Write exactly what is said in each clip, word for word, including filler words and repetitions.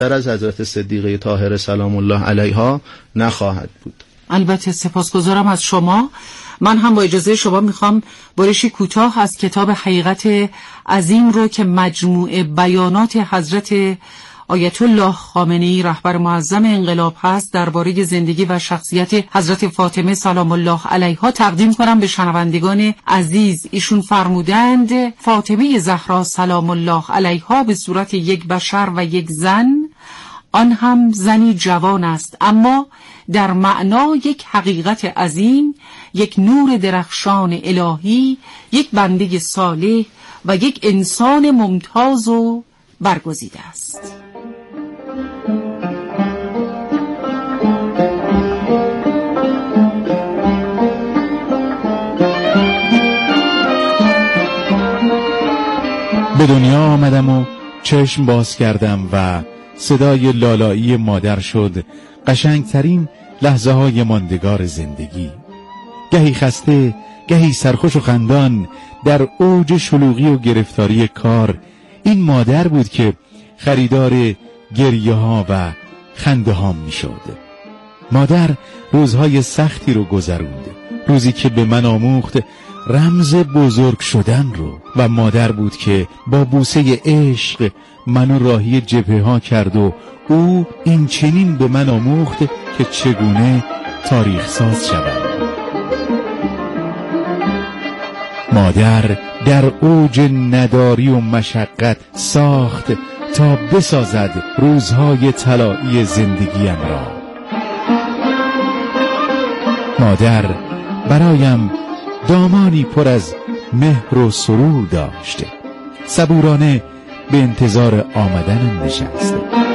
در از حضرت صدیقه طاهره سلام الله علیها نخواهد بود. البته سپاسگزارم از شما. من هم با اجازه شما میخوام برشی کوتاه از کتاب حقیقت عظیم رو که مجموعه بیانات حضرت آیت الله خامنه‌ای رهبر معظم انقلاب هست درباره زندگی و شخصیت حضرت فاطمه سلام الله علیها تقدیم کنم به شنوندگان عزیز. ایشون فرمودند فاطمه زهرا سلام الله علیها به صورت یک بشر و یک زن، آن هم زنی جوان است، اما در معنا یک حقیقت عظیم، یک نور درخشان الهی، یک بنده صالح و یک انسان ممتاز و برگزیده است. به دنیا آمدم و چشم باز کردم و صدای لالایی مادر شد قشنگترین لحظه های ماندگار زندگی. گهی خسته، گهی سرخوش و خندان، در اوج شلوغی و گرفتاری کار، این مادر بود که خریدار گریه ها و خنده ها می شد. مادر روزهای سختی رو گذروند، روزی که به من آموخت رمز بزرگ شدن رو، و مادر بود که با بوسه عشق منو راهی جبهه ها کرد و او این چنین به من آموخت که چگونه تاریخ ساز شدم. مادر در اوج نداری و مشقت ساخت تا بسازد روزهای طلایی زندگیم را. مادر برایم دامانی پر از مهر و سرور داشته، صبورانه به انتظار آمدنم نشسته.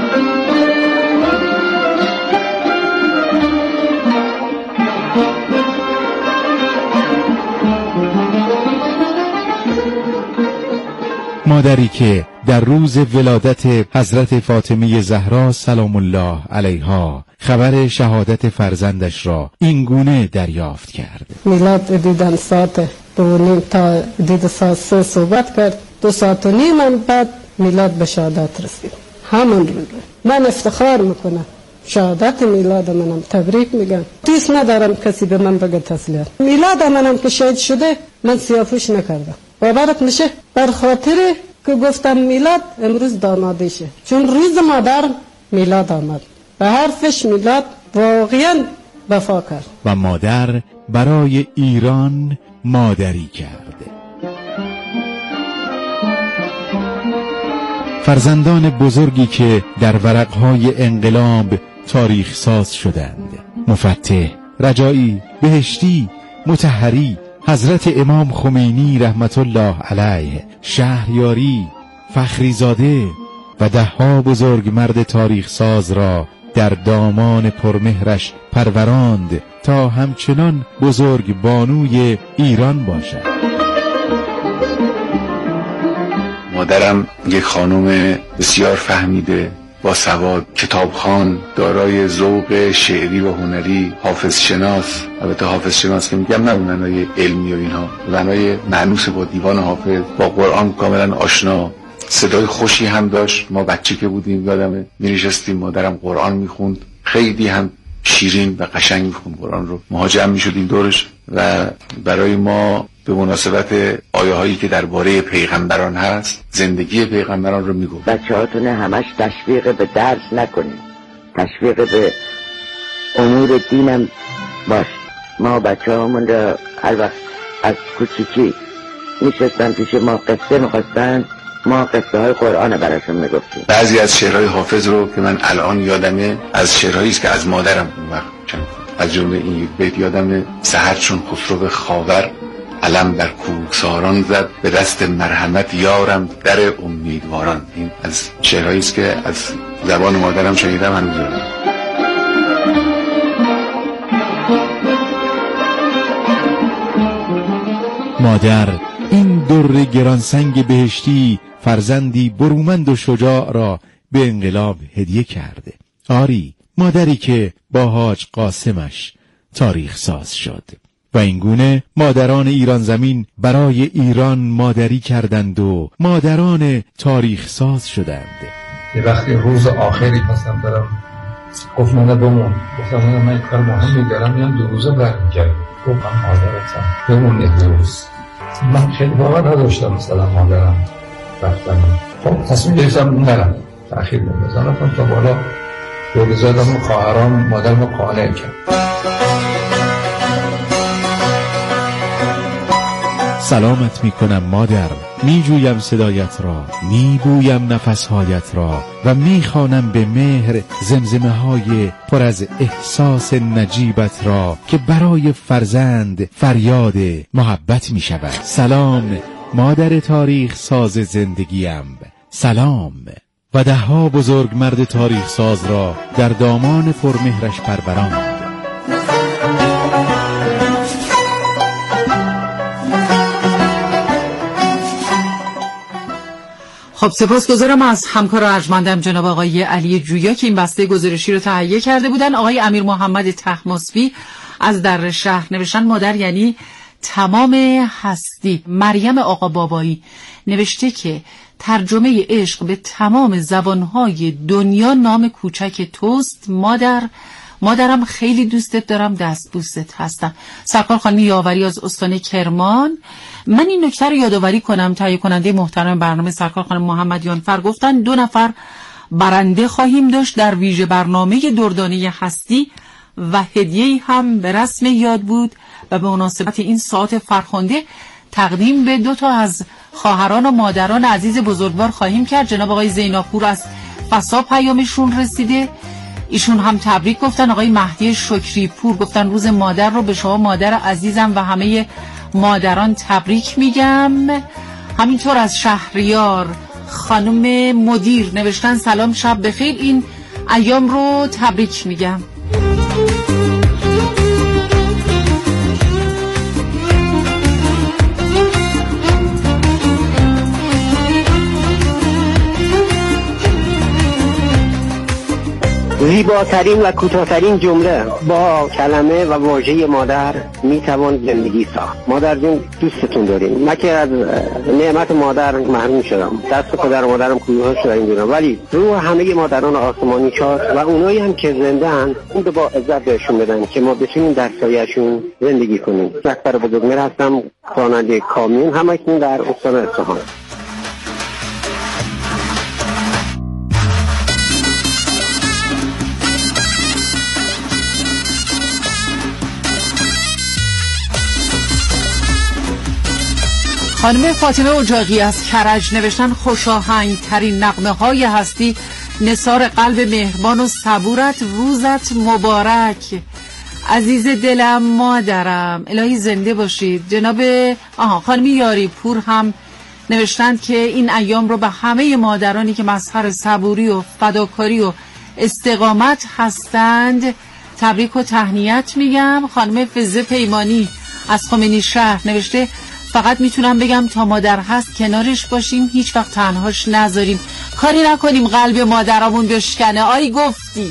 مادری که در روز ولادت حضرت فاطمه زهرا سلام الله علیها خبر شهادت فرزندش را اینگونه دریافت کرد. میلاد دیدن ساعت دو نیم تا دید ساعت سه صحبت کرد، دو ساعت و نیم بعد میلاد به شهادت رسید. همون روز من افتخار میکنم، شهادت میلاد منم تبریک میگم. دوست ندارم کسی به من بگه تسلیت. میلاد منم که شهید شده من سیاه‌پوش نکردم. باورت میشه؟ بر خاطر که گفتم میلاد امروز دامادیشه، چون روز مادر میلاد آمد، به حرفش میلاد واقعا وفا کرد و مادر برای ایران مادری کرد. فرزندان بزرگی که در ورقهای انقلاب تاریخ ساز شدند: مفتح، رجایی، بهشتی، مطهری، حضرت امام خمینی رحمت الله علیه، شهریاری، فخریزاده و دهها بزرگ مرد تاریخ ساز را در دامان پرمهرش پروراند تا همچنان بزرگ بانوی ایران باشد. مادرم یک خانم بسیار فهمیده، با سواد، کتابخوان، دارای ذوق شعری و هنری، حافظ شناس. البته حافظ شناس که میگم نه به معنای علمی و اینها، به معنای مانوس با دیوان حافظ، با قرآن کاملا آشنا. صدای خوشی هم داشت. ما بچه که بودیم یادمه می نشستیم مادرم قرآن میخوند، خیلی هم شیرین و قشنگ میخوند قرآن رو. ما جمع میشدیم دورش و برای ما به مناسبت آیه هایی که درباره پیغمبران هست، زندگی پیغمبران رو میگفت. بچه‌هاتون همش تشویق به درس نکنید، تشویق به امور دینم باش. ما بچه‌هامون رو هر وقت از کوچیکی میشستن پیش ما قصه میخواستن، ما قصه های قرآن براشون میگفتیم. بعضی از شعرهای حافظ رو که من الان یادمه از شعرهایی است که از مادرم اون وقت چند از جمله این یک بیت یادمه: سحر چون خسرو خاور علم در کوهساران زد، به دست مرحمت یارم در امیدواران. این از شعرهایی است که از زبان مادرم شنیدم هنوز یادم. مادر این در گرانسنگ بهشتی فرزندی برومند و شجاع را به انقلاب هدیه کرده. آری، مادری که با حاج قاسمش تاریخ ساز شد. و اینگونه مادران ایران زمین برای ایران مادری کردند و مادران تاریخ ساز شدند. یه وقتی روز آخری پسم دارم گفت منه بمون، گفتم منه من کار مهمی دارم میام دو روزه برمیگردم. گفت من مادرتم بمون یه دو روز. من خیلی باور نداشتم مثلا مادرم رفتم. خب تصمیم گرفتم نرم، تأخیر نمیزنم رفتم تا بالا دوگزادم و خواهرام مادرم رو قانع کرد. سلامت می کنم مادر، می جویم صدایت را، می بویم نفسهایت را و می خوانم به مهر زمزمه های پر از احساس نجیبت را که برای فرزند فریاد محبت می شود. سلام مادر تاریخ ساز زندگیم، سلام. و دهها بزرگ مرد تاریخ ساز را در دامان پرمهرش پروراند. خب سپاسگزارم از همکار ارجمندم جناب آقای علی جویا که این بسته گزارشی رو تهیه کرده بودن. آقای امیر محمد طهماسبی از در شهر نوشتن مادر یعنی تمام هستی. مریم آقا بابایی نوشته که ترجمه عشق به تمام زبانهای دنیا نام کوچک توست مادر. مادرم خیلی دوستت دارم، دست بوست هستم. سرکار خانم یاوری از استان کرمان. من این نکته رو یادآوری کنم، تهیه کننده محترم برنامه سرکار خانم محمد یانفر گفتن دو نفر برنده خواهیم داشت در ویژه برنامه دردانه هستی و هدیه‌ای هم به رسم یاد بود و به مناسبت این ساعت فرخنده تقدیم به دو تا از خواهران و مادران عزیز بزرگوار خواهیم کرد. جناب آقای زیناپور از فسا پیامشون رسیده، ایشون هم تبریک گفتن. آقای مهدی شکری پور گفتن روز مادر رو به شما مادر عزیزم و همه مادران تبریک میگم. همینطور از شهریار خانم مدیر نوشتن سلام شب بخیر، این ایام رو تبریک میگم. زیباترین و کوتاه‌ترین جمله با کلمه و واژه مادر میتوان زندگی ساخت. مادر جون دوستتون داریم. من که از نعمت مادر محروم شدم، دست پدر و مادرم کوه شده اینجوری، ولی رو همه مادران آسمانی شاد و اونایی هم که زنده ان اون رو با عزت بهشون بدن که ما بتونیم در سایه‌شون زندگی کنیم. اکبر بزرگمهر هستم، خواننده کامیون، همکنون در استان اصفهان. خانم فاطمه اجاقی از کرج نوشتن خوشاهنگ ترین نغمه های هستی، نثار قلب مهربان و صبورت، روزت مبارک عزیز دلم مادرم، الهی زنده باشید. جناب آها خانم یاری پور هم نوشتند که این ایام رو به همه مادرانی که مظهر صبوری و فداکاری و استقامت هستند تبریک و تهنیت میگم. خانم فزه پیمانی از خمینی شهر نوشته فقط میتونم بگم تا مادر هست کنارش باشیم، هیچ وقت تنهاش نذاریم، کاری نکنیم قلب مادرامون بشکنه. آی گفتی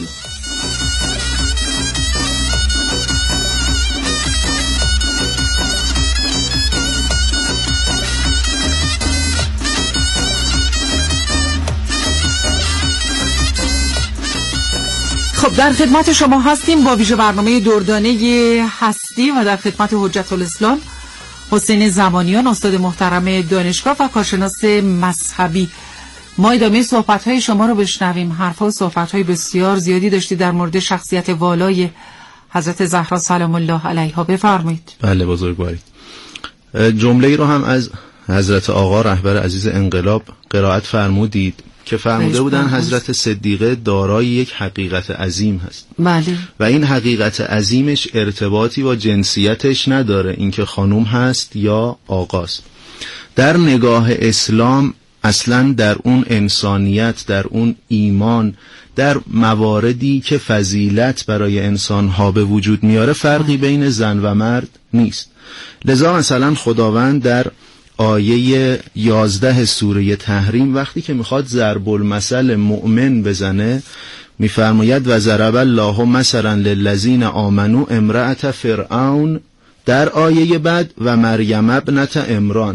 خب در خدمت شما هستیم با ویژه برنامه دردانه هستی و در خدمت حجت الاسلام حسین زمانیان استاد محترم دانشگاه و کارشناس مذهبی. ما ادامه صحبت‌های شما رو بشنویم. حرفا و صحبت‌های بسیار زیادی داشتید در مورد شخصیت والای حضرت زهرا سلام الله علیها، بفرمایید. بله بزرگواری. جمله‌ای رو هم از حضرت آقا رهبر عزیز انقلاب قرائت فرمودید که فرموده بودن حضرت صدیقه دارای یک حقیقت عظیم هست. بله. و این حقیقت عظیمش ارتباطی با جنسیتش نداره، اینکه خانوم هست یا آقاست. در نگاه اسلام اصلا در اون انسانیت، در اون ایمان، در مواردی که فضیلت برای انسانها به وجود میاره فرقی بین زن و مرد نیست. لذا مثلا خداوند در آیه یازده سوره تحریم وقتی که میخواد ضرب المثل مؤمن بزنه میفرماید و ضرب الله مثلا للذین آمنوا امرأة فرعون، در آیه بعد و مریم ابنة عمران،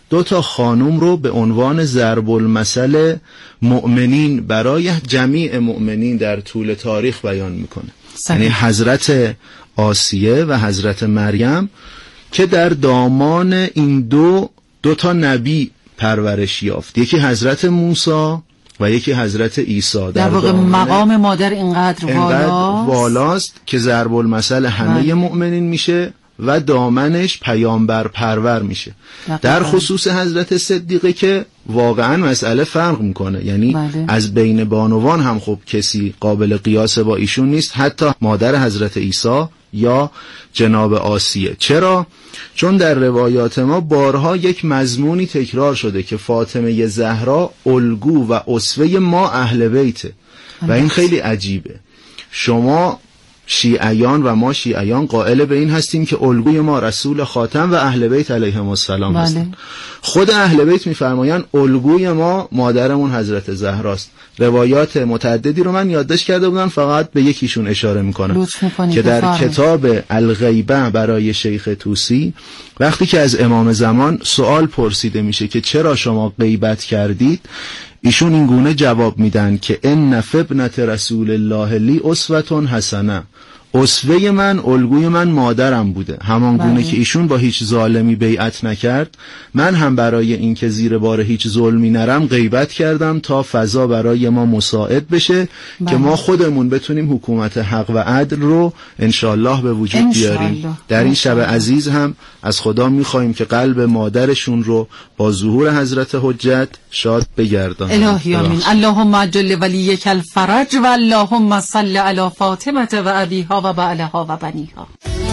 دو تا خانوم رو به عنوان ضرب المثل مؤمنین برای جمیع مؤمنین در طول تاریخ بیان میکنه. یعنی حضرت آسیه و حضرت مریم که در دامان این دو دو تا نبی پرورش یافت، یکی حضرت موسی و یکی حضرت عیسی. در, در واقع مقام مادر اینقدر, اینقدر والاست, والاست که ضرب المثل همه مؤمنین میشه و دامنش پیامبر پرور میشه. دقیقا. در خصوص حضرت صدیقه که واقعا مسئله فرق میکنه، یعنی بله. از بین بانوان هم خب کسی قابل قیاس با ایشون نیست، حتی مادر حضرت عیسی یا جناب آسیه. چرا؟ چون در روایات ما بارها یک مضمونی تکرار شده که فاطمه زهرا الگو و اسوه ما اهل بیته و این خیلی عجیبه. شما شیعیان و ما شیعیان قائل به این هستیم که الگوی ما رسول خاتم و اهل بیت علیهم السلام بله. هستند. خود اهل بیت میفرمایند الگوی ما مادرمون حضرت زهراست. روایات متعددی رو من یادداشت کرده بودم، فقط به یکیشون اشاره میکنم که در بفرمید. کتاب الغیبه برای شیخ طوسی وقتی که از امام زمان سوال پرسیده میشه که چرا شما غیبت کردید، ایشون این گونه جواب میدن که ان فی ابنة رسول الله لی اسوة حسنه، اسوه من الگوی من مادرم بوده، همان گونه که ایشون با هیچ ظالمی بیعت نکرد، من هم برای اینکه زیر بار هیچ ظلمی نرم غیبت کردم تا فضا برای ما مساعد بشه بله. که ما خودمون بتونیم حکومت حق و عدل رو انشالله به وجود بیاریم. در این شب عزیز هم از خدا میخوایم که قلب مادرشون رو با ظهور حضرت حجت شاد بگردان. الهی آمین. اللهم عجل ولیک الفرج و اللهم صل علی فاطمه و ابیها و بعلها و بنیها.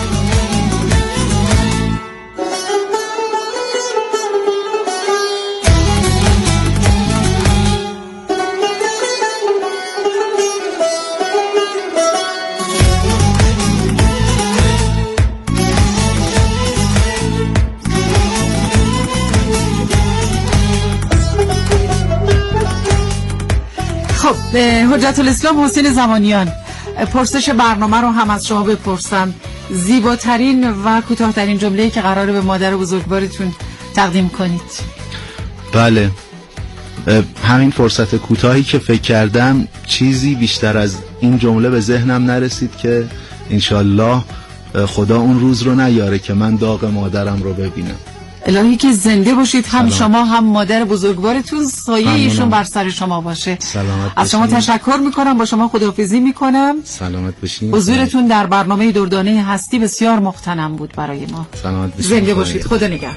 خب حجت الاسلام حسین زمانیان، پرسش برنامه رو هم از شما بپرسم. زیباترین و کوتاه‌ترین جمله‌ای که قراره به مادر بزرگوارتون تقدیم کنید. بله، همین فرصت کوتاهی که فکر کردم چیزی بیشتر از این جمله به ذهنم نرسید که انشالله خدا اون روز رو نیاره که من داغ مادرم رو ببینم. الهی که زنده باشید، هم سلام. شما هم مادر بزرگوارتون، سایه ایشون بر سر شما باشه. سلامت از شما تشکر میکنم، با شما خداحافظی میکنم. سلامت باشید. حضورتون در برنامه دردانه هستی بسیار مغتنم بود برای ما. سلامت باشید. زنده باشید. خدا نگهدار.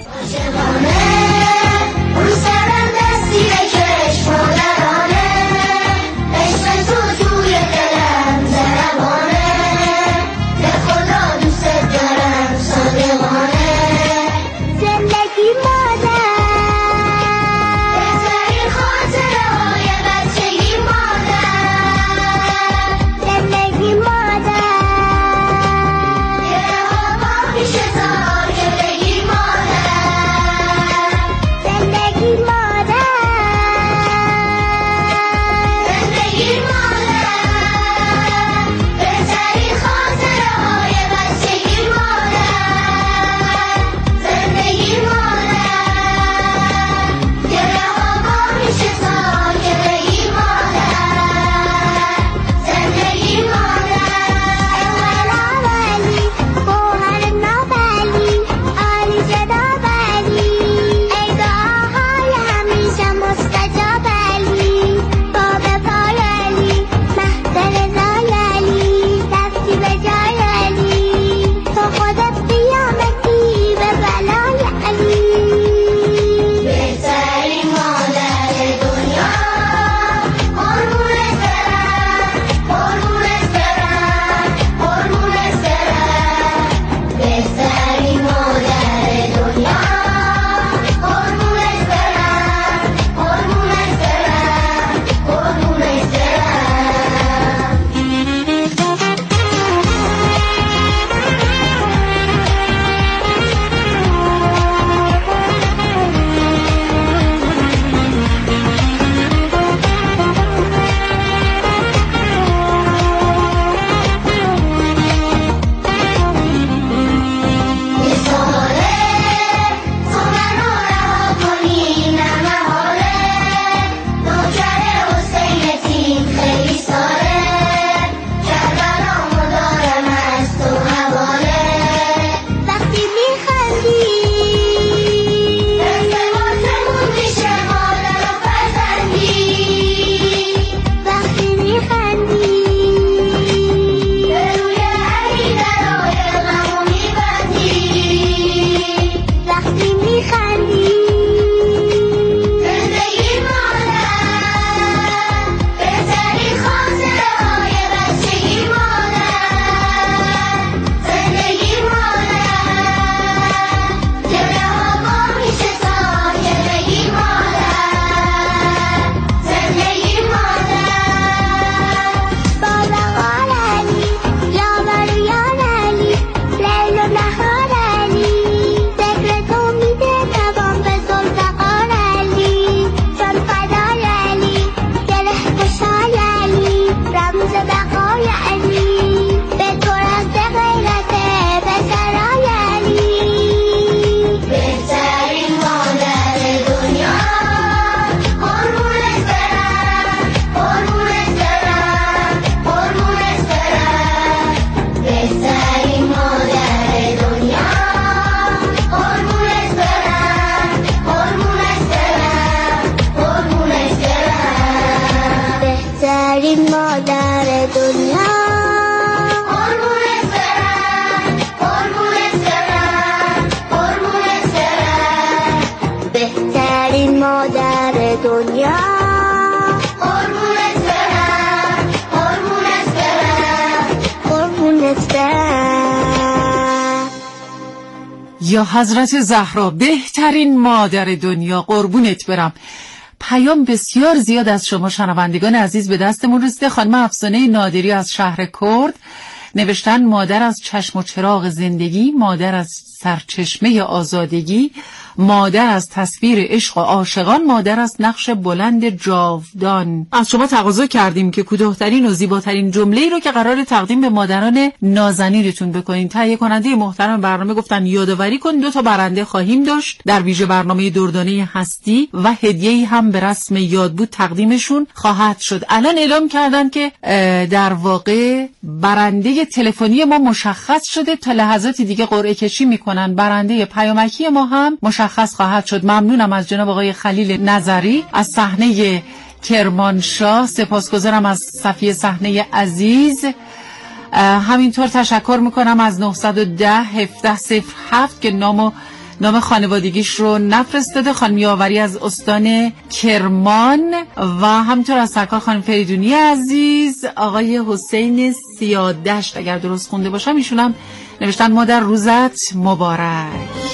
مادر دنیا قربونت برم قربونت برم قربونت برم بهترین مادر دنیا قربونت برم قربونت برم قربونت برم. یا حضرت زهرا بهترین مادر دنیا قربونت برم. پیام بسیار زیاد از شما شنوندگان عزیز به دستمون رسیده. خانم افسانه نادری از شهر کرد نوشتن مادر از چشم و چراغ زندگی، مادر از سرچشمه آزادگی، مادر از تصویر عشق و عاشقان، مادر از نقش بلند جاودان. از شما تقاضا کردیم که کوتاه‌ترین و زیباترین جمله‌ای رو که قرار تقدیم به مادران نازنینتون بکنین. تهیه کننده محترم برنامه گفتن یادآوری کن دو تا برنده خواهیم داشت در ویژه برنامه دردانه هستی و هدیه‌ای هم به رسم یادبود تقدیمشون خواهد شد. الان اعلام کردن که در واقع برنده تلفنی ما مشخص شده، تا لحظاتی دیگه قرعه کشی میکنن. برنده پیامکی ما هم مشخص خواهد شد. ممنونم از جناب آقای خلیل نظری از صحنه کرمانشاه، سپاسگزارم از صفیه صحنه عزیز. همینطور تشکر میکنم از نه یک صفر هفده صفر هفت که نام نام خانوادگیش رو نفرستاده، خانم یاوری از استان کرمان و همینطور از سرکار خانم فریدونی عزیز، آقای حسین سیادشت اگر درست خونده باشم ایشونم نوشتن مادر روزت مبارک.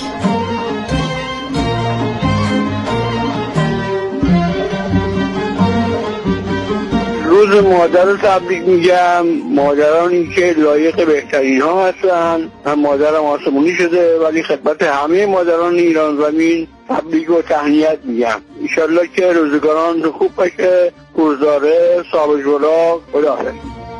روز مادر رو تبریک میگم. مادرانی که لایق بهترین ها هستن. من مادرم آسمونی شده ولی خدمت همه مادران ایران زمین تبریک و تهنیت میگم. انشالله که روزگاران خوب باشه. روزداره صاحب جولا خداحافظ.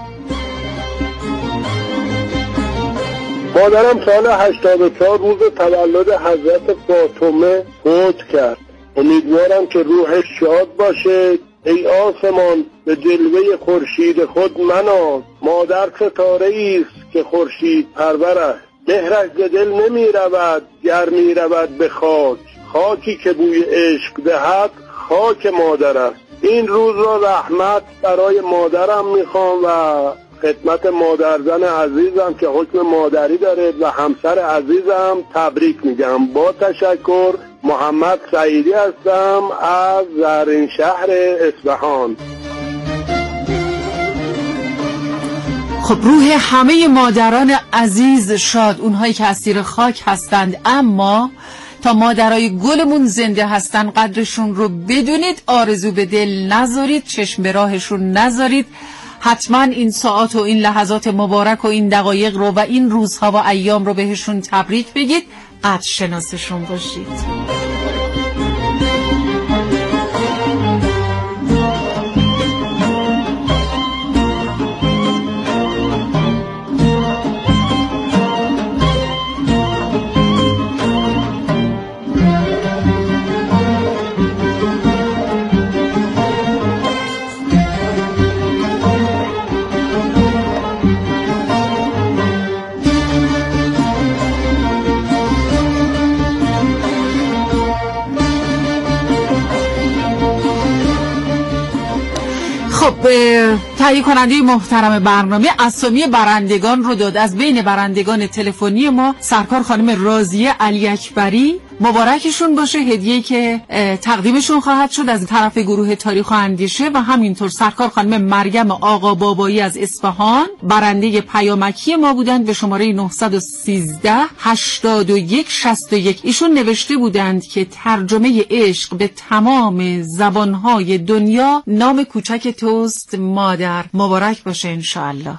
مادرم سال هشتاد و چهار روز تولد حضرت فاطمه فوت کرد. امیدوارم که روحش شاد باشه. ای آسمان به جلوه خورشید خود مناز، مادر ستاره است که خورشید پرور است. مهرش ز دل نمی رود گر می رود به خاک، خاکی که بوی عشق دهد خاک مادر است. این روز را رحمت برای مادرم میخوام و خدمت مادرزن عزیزم که حکم مادری داره و همسر عزیزم تبریک میگم. با تشکر، محمد سعیدی هستم از زرین شهر اصفهان. خب روح همه مادران عزیز شاد، اونهایی که اسیر خاک هستند، اما تا مادرای گلمون زنده هستن قدرشون رو بدونید، آرزو به دل نذارید، چشم به راهشون نذارید. حتما این ساعات و این لحظات مبارک و این دقایق رو و این روزها و ایام رو بهشون تبریک بگید، قدر شناسشون باشید. خب تهیه کننده محترم برنامه اسامی برندگان رو داد. از بین برندگان تلفنی ما سرکار خانم راضیه علی اکبری، مبارکشون باشه. هدیه‌ای که تقدیمشون خواهد شد از طرف گروه تاریخ و اندیشه و همینطور سرکار خانم مریم آقا بابایی از اصفهان برنده پیامکی ما بودند به شماره نه یک سه هشتاد و یک شصت و یک. ایشون نوشته بودند که ترجمه عشق به تمام زبانهای دنیا نام کوچک توست مادر. مبارک باشه انشاءالله.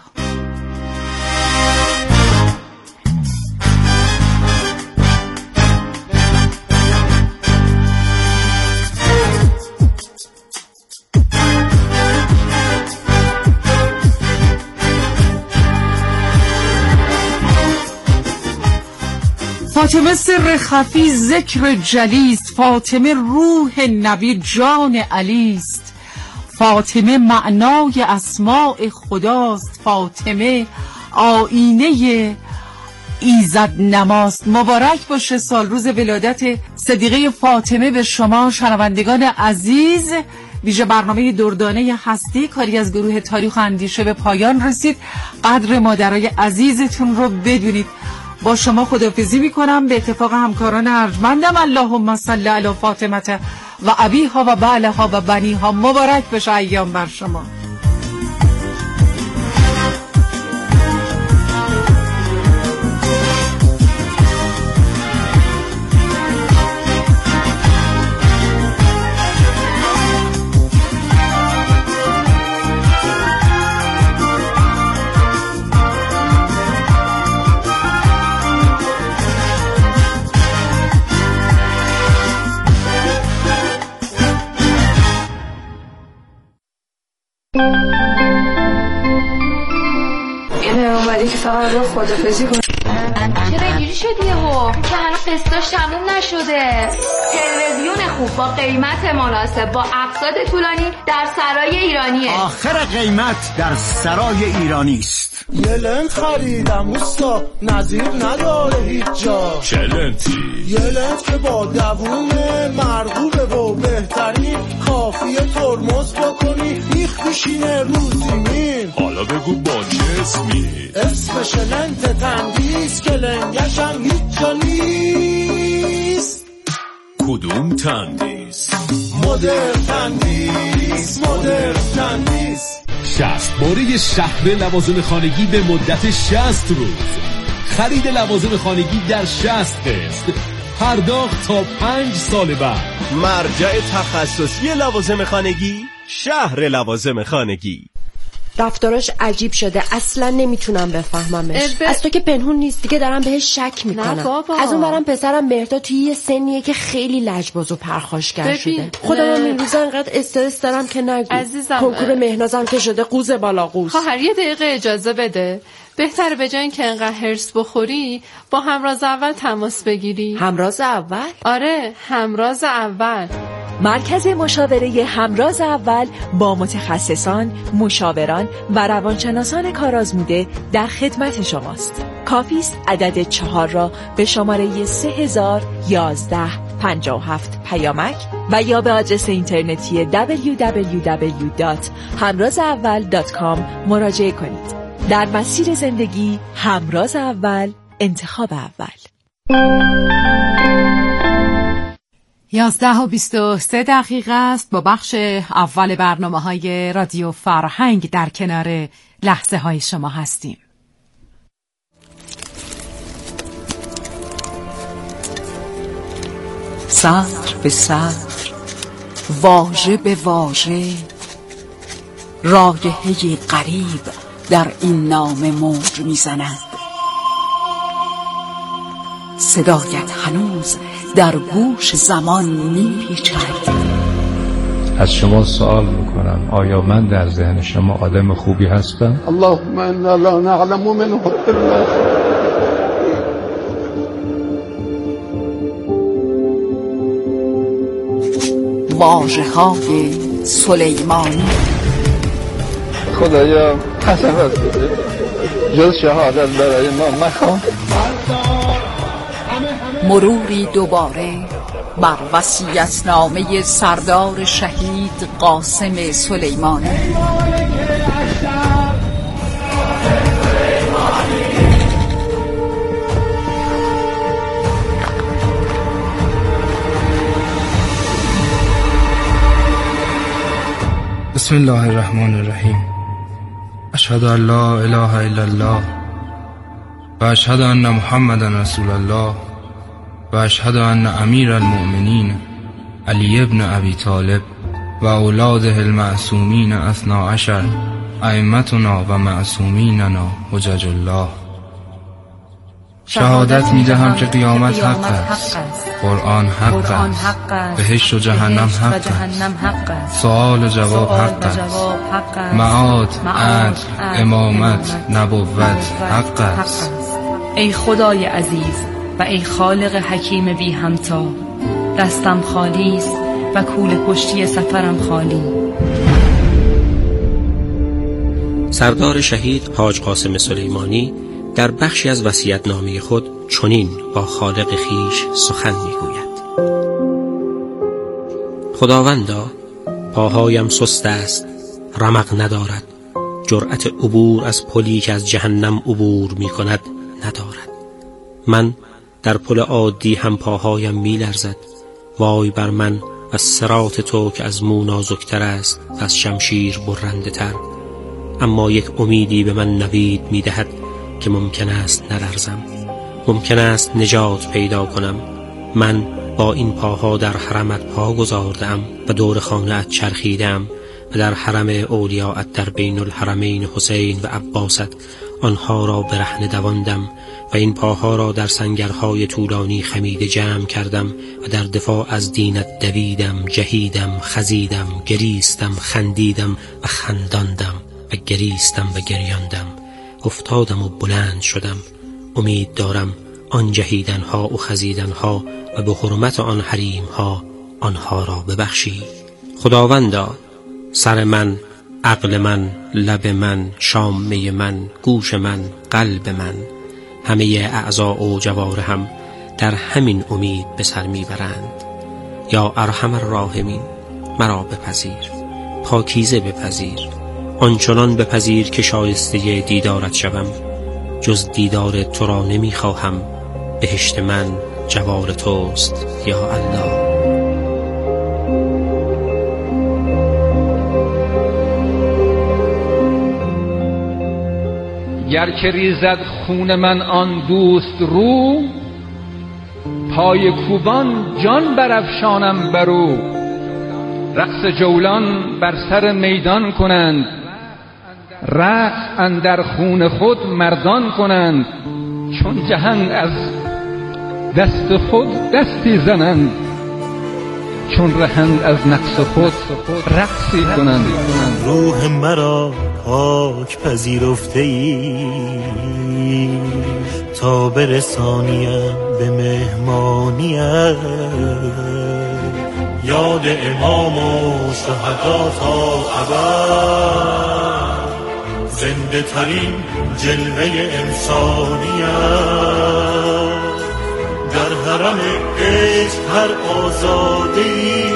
فاطمه سر خفی ذکر جلیست، فاطمه روح نبی جان علیست، فاطمه معنای اسماء خداست، فاطمه آینه ایزد نماست. مبارک باشه سال روز ولادت صدیقه فاطمه به شما شنوندگان عزیز. ویژه برنامه دردانه هستی کاری از گروه تاریخ و اندیشه به پایان رسید. قدر مادرای عزیزتون رو بدونید. با شما خداحافظی میکنم به اتفاق همکاران ارجمندم. اللهم صل علی فاطمه و ابیها و بعلها و بنیها. مبارک بشه ایام بر شما. اینه اومدی که فقط رو خدافزی کنی. چرا اینجوری شدی هو؟ که هنوز قسطاش تموم نشده. تلویزیون خوب با قیمت مناسب با اقساط طولانی در سرای ایرانیه. آخر قیمت در سرای ایرانی است. یه لنت خریدم اوستا، نظیر نداره هیچ جا. چه لنتی؟ یه لنت که با دوومه، مرغوبه و بهترین، کافیه ترمز بکنی میخ بشینه رو زمین. حالا بگو با چه اسمی؟ اسمش لنت تندیس که لنگش هم هیچ جا نیست. کدوم تندیس؟ مدر تندیس، مدر تندیس. شصت باره شهر لوازم خانگی به مدت شصت روز. خرید لوازم خانگی در شصت قسط، پرداخت تا پنج سال بعد. مرجع تخصصی لوازم خانگی، شهر لوازم خانگی. رفتاراش عجیب شده، اصلا نمیتونم بفهممش. از تو که پنهون نیست دیگه، دارم بهش شک میکنم. از اون برم پسرم مهرداد توی یه سنیه که خیلی لجباز و پرخاشگر شده. خودم هم این روزا انقدر استرس دارم که نگو. عزیزم کنکور مهنازم که شده قوز بالا قوز. خواهر یه دقیقه اجازه بده. بهتره به جای اینکه انقدر هرس بخوری با همراز اول تماس بگیری. همراز اول؟ آره، همراز اول. مرکز مشاوره همراز اول با متخصصان، مشاوران و روانشناسان کارآزموده در خدمت شماست. کافی است عدد چهار را به شماره سه هزار و یازده پنجاه و هفت پیامک و یا به آدرس اینترنتی دبلیو دبلیو دبلیو دات همراز اول دات کام مراجعه کنید. در مسیر زندگی همراز اول، انتخاب اول. یازده و بیست و سه دقیقه است. با بخش اول برنامه های رادیو فرهنگ در کنار لحظه های شما هستیم. سطر به سطر، واژه به واژه، رایحه‌ی غریب در این نامه موج میزند. صدایت هنوز در گوش زمان میپیچد. از شما سوال میکنم، آیا من در ذهن شما آدم خوبی هستم؟ اللهم انا لا نعلم منه الا واژه‌های سلیمانی. خدایا قسمت بده جز شهادت برای ما مخواه. مروری دوباره بر وصیت‌نامه سردار شهید قاسم سلیمانی. بسم الله الرحمن الرحیم. اشهد ان لا اله الا الله و اشهد ان محمدا رسول الله و اشهد ان امیر المؤمنین علی ابن ابی طالب و اولاده المعصومین اثنا عشر ائمتنا و معصومیننا حجج الله. شهادت میدهم که قیامت حق است، قرآن حق است، بهشت و جهنم حق است، سؤال و جواب حق است، معاد، عدل، امامت، نبوت حق است. ای خدای عزیز و ای خالق حکیم بی همتا، دستم خالی است و کوله پشتی سفرم خالی. سردار شهید حاج قاسم سلیمانی در بخشی از وصیت‌نامه خود چنین با خالق خیش سخن می‌گوید: خداوندا، پاهایم سست است، رمق ندارد، جرأت عبور از پلی که از جهنم عبور می کند ندارد. من در پل عادی هم پاهایم می لرزد. وای بر من از صراط تو که از مو نازکتر است و از شمشیر برنده تر. اما یک امیدی به من نوید می دهد که ممکن است نلرزم، ممکن است نجات پیدا کنم. من با این پاها در حرمت پا گذاردم و دور خانه‌ات چرخیدم و در حرم اولیاءت در بین الحرمین حسین و عباست آنها را برهنه دواندم و این پاها را در سنگرهای طولانی خمیده جمع کردم و در دفاع از دینت دویدم، جهیدم، خزیدم، گریستم، خندیدم و خنداندم و گریستم و گریاندم، افتادم و بلند شدم. امید دارم آن جهیدنها و خزیدنها و به حرمت آن حریمها آنها را ببخشی. خداوندا، سر من، عقل من، لب من، شامه من، گوش من، قلب من، همه اعضاء و جوارحم در همین امید به سر میبرند. یا ارحم الراحمین، مرا بپذیر، پاکیزه بپذیر، آنچنان بپذیر که شایسته دیدارت شوم. جز دیدار تو را نمیخواهم، بهشت من جوار توست یا الله. گر که ریزد خون من آن دوست رو، پای کوبان جان برافشانم برو. رقص جولان بر سر میدان کنند، رقص اندر خون خود مردان کنند. چون جهند از دست خود دستی زنند، چون رهند از نقص خود رقصی کنند. روح مرا پاک پذیرفته ای تا برسانیم به مهمانیت. یاد امام و شهدا تا ابد، زنده ترین جلوه انسانیت. در حرم عشق هر آزادی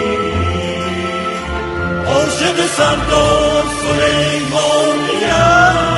عاشق سردار سلیمانیت.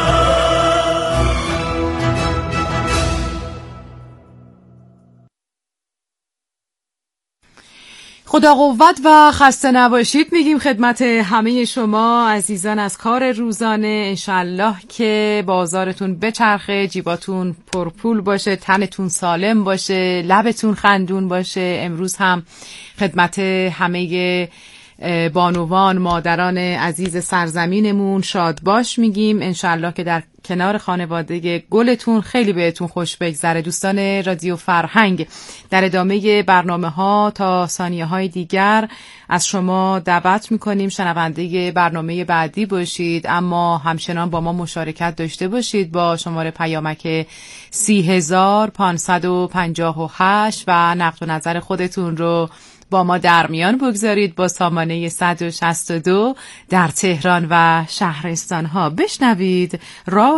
خدا قوت و خسته نباشید میگیم خدمت همه شما عزیزان از کار روزانه. انشالله که بازارتون بچرخه، جیباتون پرپول باشه، تنتون سالم باشه، لبتون خندون باشه. امروز هم خدمت همه بانوان، مادران عزیز سرزمینمون شاد باش میگیم. انشالله که در کنار خانواده گلتون خیلی بهتون خوش بگذره. دوستان رادیو فرهنگ، در ادامه برنامه ها تا ثانیه های دیگر از شما دعوت میکنیم شنونده برنامه بعدی باشید، اما همچنان با ما مشارکت داشته باشید با شماره پیامک سی هزار پانصد و پنجاه و هشت و نقد و نظر خودتون رو با ما در میان بگذارید با سامانه صد و شصت و دو در تهران و شهرستان ها. بشنوید راه